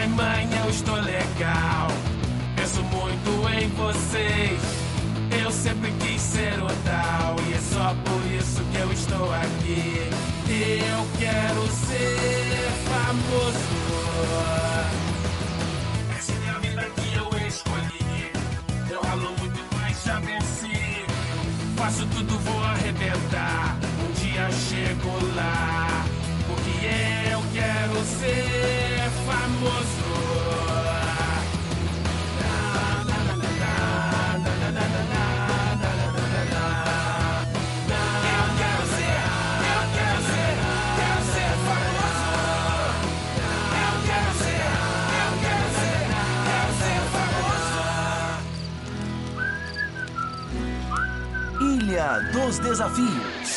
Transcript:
Pai, mãe, eu estou legal. Penso muito em vocês. Eu sempre quis ser o tal. E é só por isso que eu estou aqui. Eu quero ser famoso. Essa é a vida que eu escolhi. Eu ralo muito, mas já venci. Faço tudo, vou arrebentar. Um dia chego lá. Porque eu quero ser famoso. Ilha dos Desafios.